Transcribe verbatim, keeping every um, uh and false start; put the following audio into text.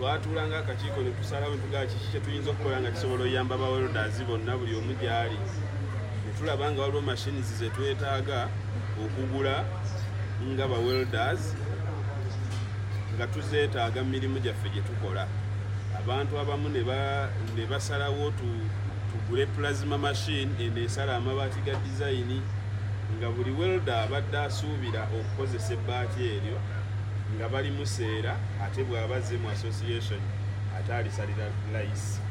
twatuulanga akakiiko ne tusalawo ne tugaa kiki kye tuyinza okukola nga kisobola oyamba ba welders bonna buli omu gyali ne tulaba nga waliwo machines ze twetaaga okugula nga ba welders nga tuzeetaaga mu mirimu gyaffe gye tukola. Abantu abamu ne basalawo tugule plasma machine eno esala amabaati ga design nga buli welder abadde asuubira okukozesa ebbaati eryo nga bali museera ate bw'abazze mu association ate alisalira layisi.